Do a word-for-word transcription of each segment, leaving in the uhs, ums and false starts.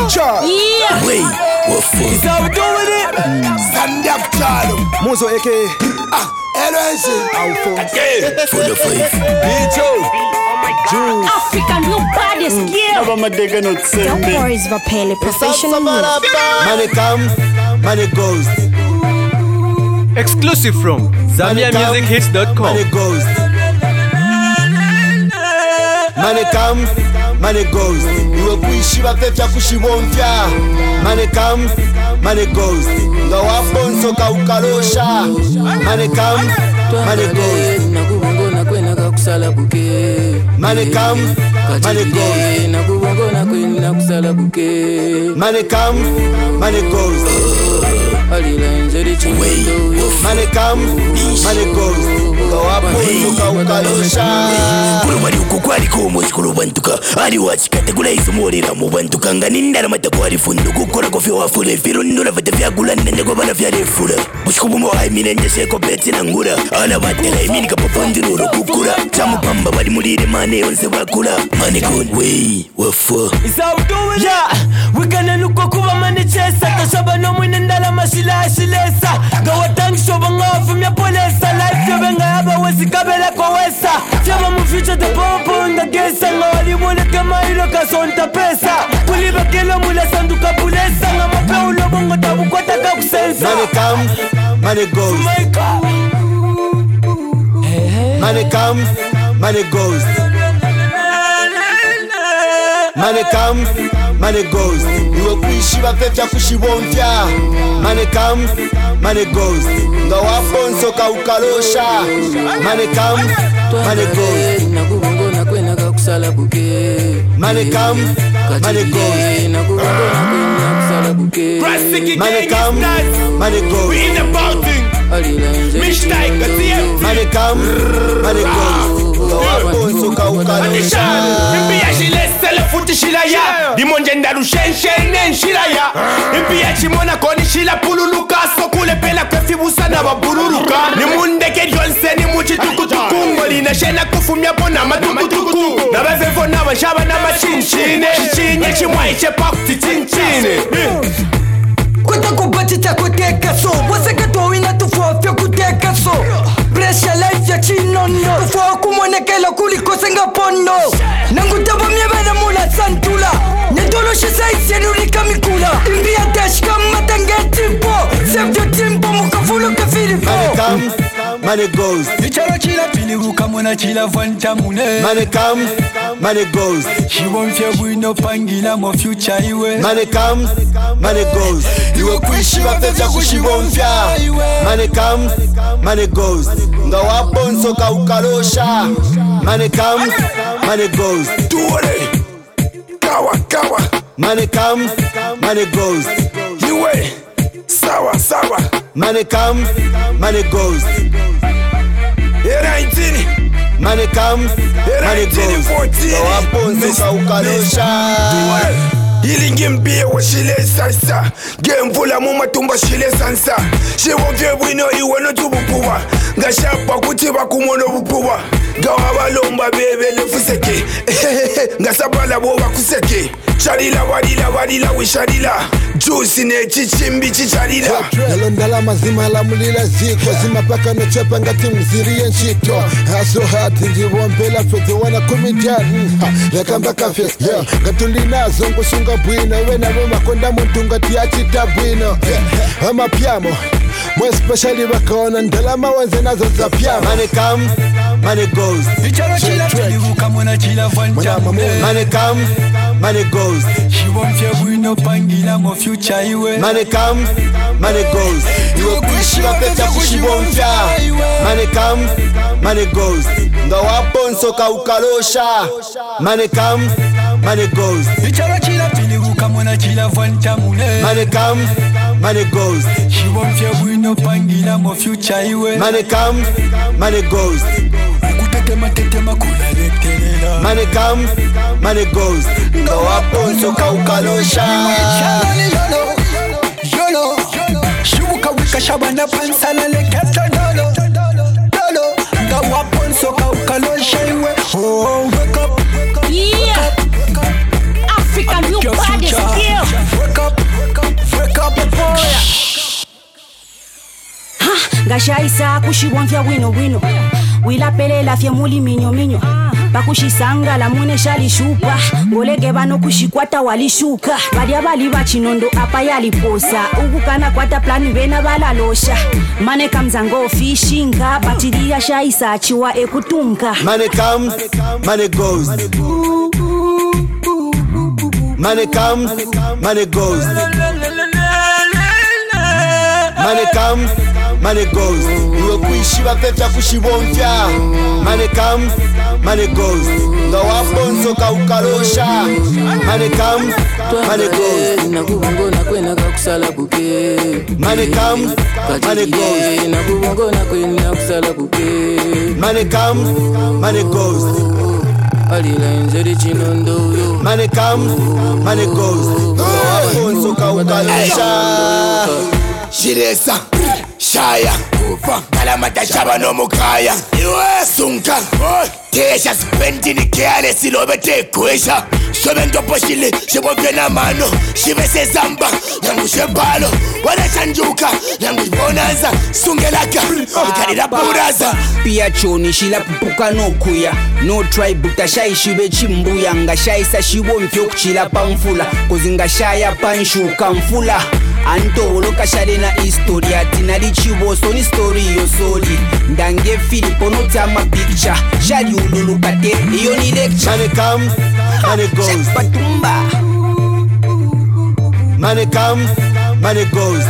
Cha. Yeah. Wait, what for? Is how we doing it? Stand up, Charlie. Muzo A K A Ah, L S Alphonse. For the five. Bicho. Juice. African new baddest girl. Don't worry, it's Vapele professional. Money come, money goes. Exclusive from Zambia Music Hits dot com. Money goes. Money come, money goes. Iwe kuishi bapefya kushibonfya. Money come, money goes. Nga wabonso ka ukalosha. Money come, money goes. Money come, money goes. Money come, money goes. Money come, money goes. Nga wabonso ka ukalosha. Kurubari uko kwari ko mu chikuru bantuka ari wachikate kula isumurira mu bantuka nganindara mata kwari fundu gukora ko fyo afule firo ndura vete vya gulanda ndego bana vya refura mushikubu mo ai minende seko beti na ngura ala batela imini ka popondiro kukura chamu pamba bali mulire mane onse bakula mane good way wafo Is how we doing it? Yeah. We gonna look kuba mane chesa kasaba no mwine ndala mashila ashilesa gawa tank shoba ngafu mya polesa life yobenga yaba wesi kabela kwa wesa Chama mu future the popo nda gesa ngawali mule kama ilo kasonta pesa Kuliba kelo mule sanduka pulesa nga mape ulo bongo tabu kwa taka kusensa Money come, money goes. My God. Money come, money goes. Money come, money goes. Iwe kuishi bapefya kushibonfya. Money come, money goes. Nga wabonso ka ukalosha. Money come, money goes. Money come, money goes. Money come, money goes. We in the building. Mistake, Money come, money goes. Nga wabonso ka ukalosha. Impia shilesa le futi shilaya Dimonje ndalu shenshen nen shilaya Impia chimona koni shila pululuka Sokule pela kwefi busa na babururuka Ni mundeke jonse ni muchi tukutuku Ngolina shena kufumia pona matukutuku Na bezefo na washaba na machinchine Chinye chimwa iche pakti chinchine Kwata kubatita kuteka so Waseka tuwina tufofya kuteka so Pressure life ya chinono Tufo kumonekela kuliko senga pono Nangutabo miebeda mula santula Netolo shisa isienurika mikula Imbia tashka matenge timpo Save your timpo mukafulu kafilipo Money come, money goes. Icharo chila pili ukamona chila vanta mune Money come, money goes. Shibonfya bwino pangila mo future iwe Money come, money goes. Iwe kuishi bapefya kushibonfya. Money come, money goes. Nga wabonso ka ukalosha. Money come, money goes. Tuore Kawa kawa Money come, money goes. Iwe Sawa sawa Money come, money goes. nineteen Money come, money goes. Nga wabonso ka ukalosha. Ilingi mpie wa shile sansa Gemvula mu matumba shile sansa Shibonfye bwino iwe no tubukuba Ngashapa kuti bakumono bukuba Gawa balomba bebe lefuseke Ngasabala bo bakuseke Charila wadila wadila wisharila Juice ne chichimbi chicharila Nalondala mazima la mulila ziko Zima paka no chepa ngati mziri yenshito Haso hati njiwombela fete wana comedian Lekamba kafes, yeah Gatulina zongo shunga bwino Wena wema konda muntu ngati achita bwino Ama piamo Mwe specially wakaona ndala mawenze nazo za piamo Money come, money goes. Icharo chila pili ukamona chila vanta mune Money come, money goes. Shibonfya bwino pangila mo future iwe Money come, money goes. Iwe kuishi bapefya kushibonfya. Money come, money goes. Nga wabonso ka ukalosha. Money come, money goes. Icharo chila pili ukamona chila vanta mune Money come, money goes. Shibonfya bwino pangila mo future iwe Money come, money goes. Kutetema tetema kula letelela Money come, money goes. Nga wabonso ka ukalosha. Shabani yolo, yolo Shubuka wika shabana pansala leketo dolo Dolo, nga waponso ka ukalosha iwe Oh, wake up, Yeah. African new baddest girl. Kashaisa kushibonvya wino wino. Wila pele la fye muli minyo minyo. Bakushisanga la mune shali shupa. Ngolege bano kushikwata walishuka. Badia bali bachinondo apa yaliposa. Ukukana kwata plani bena balalosha. Mane kamzango fishinga. Batidia shaisa chiwa ekutunga. Money comes, money goes. Money comes, money goes. Money comes, money goes. Iwe kuishi bafefya kushibonfya. Money comes, money goes. Nga wabonso ka ukalosha. Money comes, money goes. Nakubongo nakwena kakusala buke. Money comes, money goes. Nakubongo nakwena kusala buke. Money comes, money goes. Alila nzeri chinondo yo. Money comes, money goes. Nga wabonso ka ukalosha. Shiresa, Shaya, Ufa, Kalamata Shaba no Mukaya, Iwe Sunka, Tesha spending care, Silobete, Quesha, Somento Poshili, Shibopena Mano, Shivese Zamba, Yangu Shebalo, Wada Chanjuka, Yangu Bonanza, Sungelaka, Kanida Buraza, Piachoni, Shila Puka no Kuya, no tribe, Butashai Shibe Chimbuya, Ngashai Sashibo Mfuk Chila Pamfula, Kuzinga Panshu Kamfula. Anto loka sharena historia tinali chibo soni story yo soli ndange Filipo no tama picture shali ululukate iyo ni lecture. Money comes, money goes. Patumba. Money comes, money goes.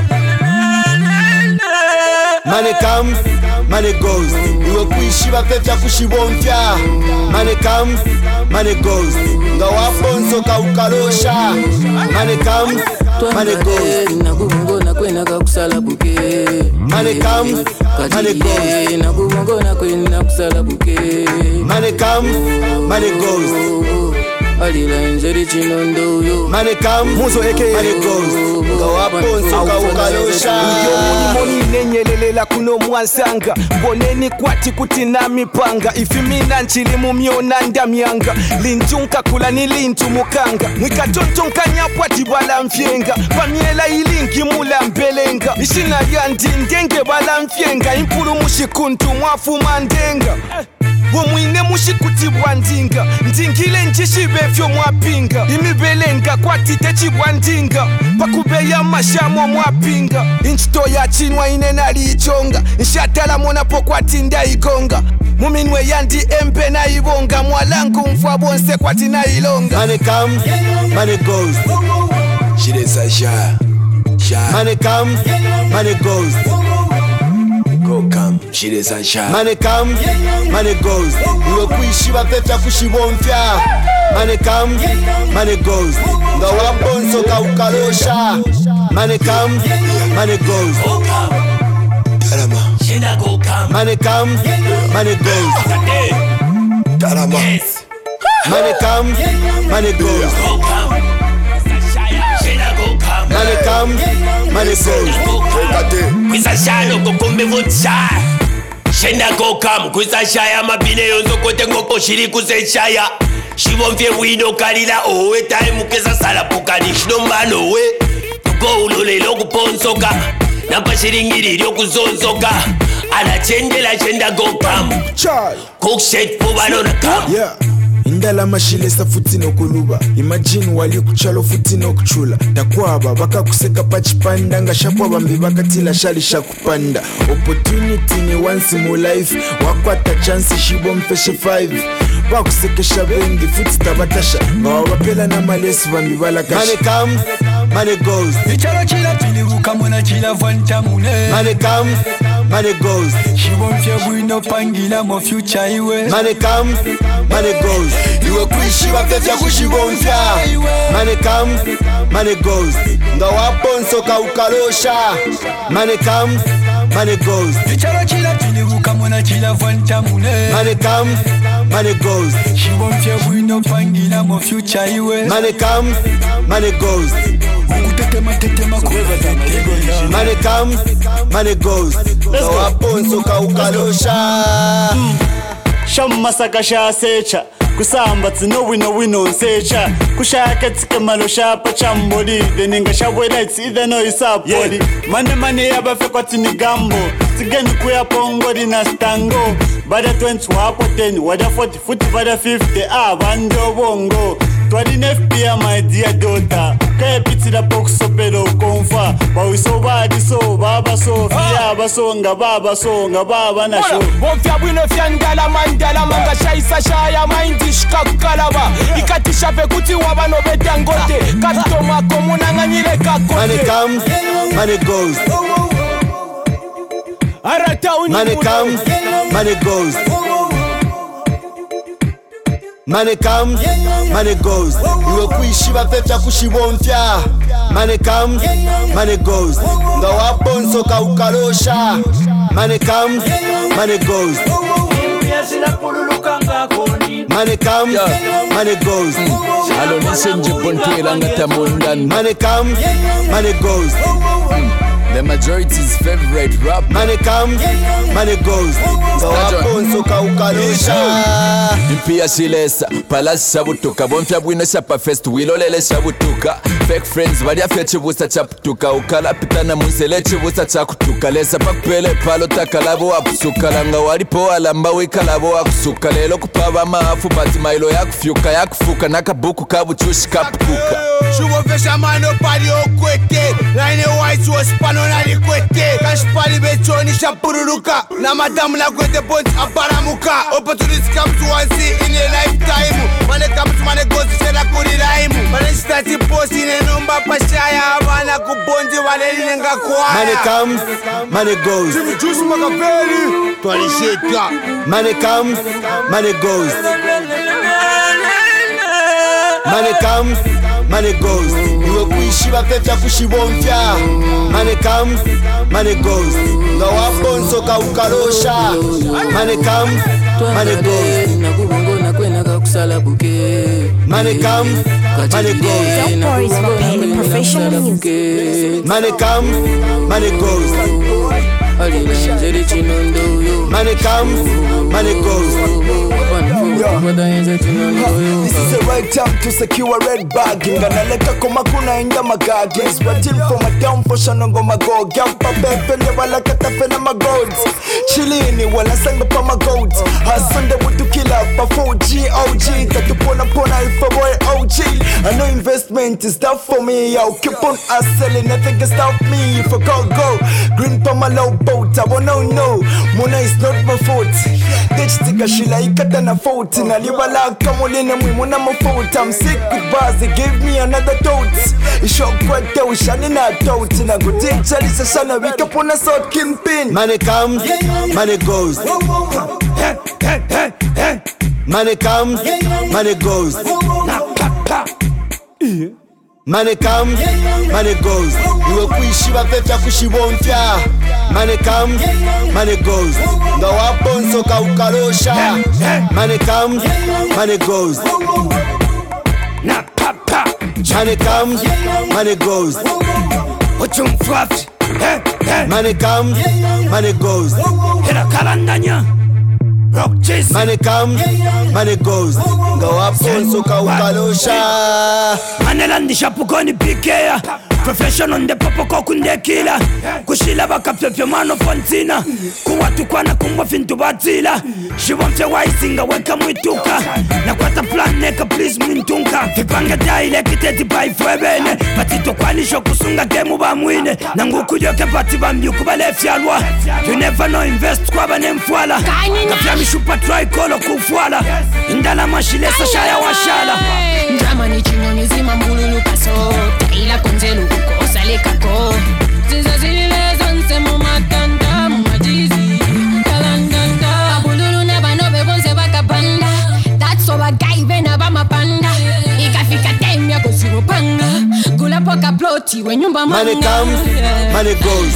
Money comes, money goes. Iwe kuishi bafefya kushibonfya. Money comes, money goes. Nga wabonso ka ukalosha. Money comes, money goes. Nakubongo nakwena kakusala buke. Money comes, money goes. Nakubongo nakwena kusala buke. Money comes, money goes. Alila nzeri chinondo yo. Money comes, money goes. Nga wabonso ka ukalosha. Moni nenyelela kuno mwansanga. Boneni kwati kutina mipanga. Ifimina nchili mumiona ndamyanga. Linjunka kula ni lintu mukanga. Mwika tontonka nyapwati bala mfyenga. Pamiela ilingi mula mbelenga. Ishina yandi ngenge bala mfyenga. Impulu mushikuntu mwafu mandenga. Womwine mushikutibwa ndinga. Ndingile njishibefyo mwapinga. Imibelenga kwa tite chibwa ndinga. Pakubeya mashamo mwapinga. Inchito ya chinwa ine naliichonga. Nshatala mona pokwa tinda igonga. Muminwe yandi empe na ibonga. Mwalangu mfwa bonse kwa tina ilonga. Money comes, money goes. Shiresa Shaya, Shaya. Money comes, money goes. Go come, Shiresa Shaya. Money comes, money goes. Iwe kuishi bafefya kushibonfya. Money comes, money goes. Nga wabonso ka ukalosha. Money comes, money goes. Tarama, Shina go come. Money comes, money goes. Tarama. Money comes, money goes. Go come. Shina go come. Money comes, money goes. Kwisa shano kukumbe vutsha. Shina go come. Kwisa shaya mabine yonzo kote ngoko shiri kuzeshaya. Shibonfye wino kalila owe time kesa sala pokani shinombano we. Tuko ulole loku ponsoka. Nampa shiringiri lyoku zonsoka. Anachendela shenda go come. Cook shit fubano na come. Yeah. Indala mashilesa futi no kuluba. Imagine wali kuchalo futi no kuchula. Takwaba baka kuseka pachipanda. Nga shapwa bambi baka tila shali shakupanda. Opportunity ni once in my life. Wakwata chance shibo mfeshe five. Bakusekesha bengi futi tabatasha. Bawapela na malesi bambi balakasha. Money comes, money goes. Icharo chila pili ukamona chila vanta mune. Money comes, money goes. Shibonfye wino pangila mo future iwe. Money comes, money goes. Iwe kuishi bafefya kushibonfya. Money comes, money goes. Nga wabonso ka ukalosha. Money comes, money goes. Icharo chila pili ukamona chila vanta mune. Money comes, money goes. Shibonfye wino pangila mo future iwe. Money comes, money goes. Kutetema tetema kutetema. Money comes, money goes. Nga wabonso ka ukalosha. Shamasaka sha secha kusamba tsino wino wino nsecha kushaka tsike malo shapa chamboli deninga shabwela it's either no isapoli mane mane yabafe kwa tini gambo tsigeni kuya pongori na stango bada twenty wapo ten wada forty futi bada fifty ah bando bongo twali F P A my dear daughter kaya piti da poku sopero konfa bawiso badi so baba so fiya baso nga baba so nga baba na show bonfya bwino fyandala mandala manga shaisa shaya mind shikakalaba ikatisha pe kuti wabano betangote katoma komuna nganyile kakote money comes money goes money comes money goes money comes money goes iwe kuishi bafefya kushibomfya money comes money goes nga wabonso kaukalosha money comes money goes money comes money goes alo nisenje bontwela ngatamundan money comes money goes the majority's favorite rap money comes money goes nga wabonso kaukalosha impia silesa palasi sabutuka bonfya bwino shapa fest wilolele shabutuka fake friends balya fye chibusa chaputuka ukala pitana musele chibusa chakutuka lesa pakupele palo takalabo wakusukala nga walipo alamba wikalabo wakusuka lelo kupaba maafu bati mailo yakufyuka yakufuka nakabuku kabuchushi kapukuka shubofesha mano pali okwete line white was pano na likwete kashpali bechoni shapururuka na madamu la kwete bonti aparamuka opportunity comes once in a lifetime money comes money goes shela kuri rhyme money start post in a number pashaya abana kubonzi waleli nga kwa money comes money goes juice makapeli twalisheka money comes money goes money comes money goes iwe kuishi bafefya kushibomfya money comes money goes nga wabonso kaukalosha money comes money goes money comes money goes money comes money goes money comes money goes this is the right time to secure a red bag nganaleka koma kuna inda magagi sweating for my down for shanongo mago gampa pepe ne wala katafena my gods chilini wala sanga pa my goats hasande wutu killer pa four G O G tatupona pona if a boy O G I know investment is tough for me I'll keep on hustling nothing can stop me if I go go green pa my low boat I wanna know Mona is not my fault ditch tika shila ikata na fault naliwala kamulene mwimuna my fault I'm sick with bars they give me another tote ishokwete ushani na tote na guticha lisa shana wika pona sort kimpin money comes money goes money comes money goes money comes money goes iwe kuishi bafefya kushibomfya money comes money goes nga wabonso kaukalosha money comes money goes money comes money goes money comes money goes money comes money goes nga wabonso kaukalosha manelandisha pukoni pikea professional nde popoko kundekila kushila bakapyopyo mano fontina kuwatukwana kumwa fintu batila shibomfye waisinga weka mwituka na kwata plan neka please mwintunka vipanga daile kiteti baifwebene batito kwanisho kusunga gemu bamwine na ngukuyoke pati bambyuku balefyalwa you never know invest kwa banemfwala gafyamishupa try kolo kufwala indala mashilesa shaya washala Drama ni chino nizima mbululu paso Taila konzelu kuko osale kako Ziza zile zonse mumatanda mumajizi Kalandanda Abululu neba nobe bonse baka panda That's all a guy vena ba mapanda Ikafika time ya kusimu panga Gula poka ploti we nyumba manga money comes money goes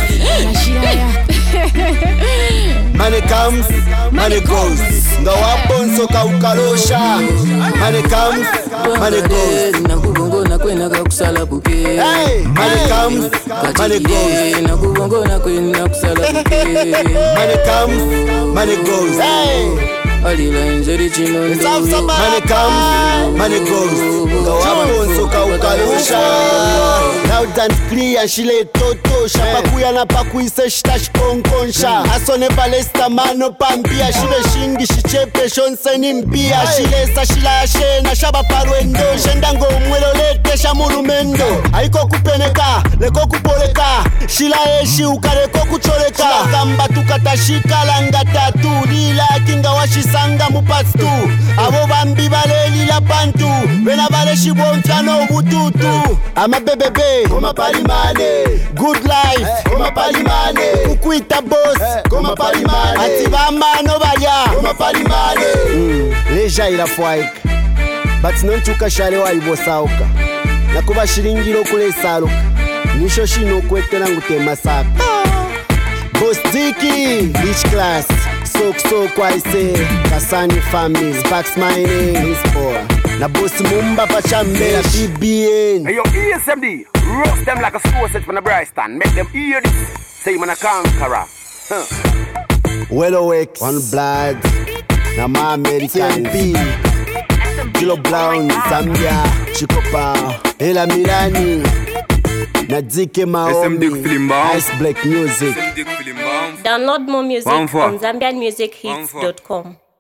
money comes money goes nga wabonso kaukalosha money comes money goes nakubongo nakwena kakusala buke money comes money goes nakubongo nakwena kusala buke money comes money goes alila inzeri chinondo. Money comes, money goes. Go up, so kaukalosha. Loud and clear, shile totosha. Pakuya na pakuise shtash konkonsha. Asone balesta mano pambia. Shibe shingi shichepe shonse nimpia. Shile sa shila shena shaba parwendo. Shendango mwelo lete shamurumendo. Aiko kupeneka, leko kupoleka. Shila eshi ukareko kucholeka. Kamba tukatashika langa tatu. Lila kinga washisanga mupastu. Abo bambi baleli la pantu. Vena bale shibonfano bututu. Ama bebebe, koma palimane. Good life, koma palimane. Kukuita boss, koma palimane. Atibamba no balya, koma palimane. Mm, leja ila fwaik. But nonchuka shale wa ibosauka. Nakuba shiringiro kule saluka. Nisho shino kwetela ngutema saka. Boss Dicky, rich class. Sok so kwaise, Kasani family. Sparks my name, is poor. Na boss Mumba Pachambela, B B N. Hey yo, E S M D, roast them like a sausage from the Bryston. Make them hear this. Say man a conqueror. Huh. Well awake, one blood. Na ma American B. Kilo Brown, Zambia, Chikopa, Ela Milani. Na Dike Maomi, Ice Black Music. Download more music on zambian music hits dot com.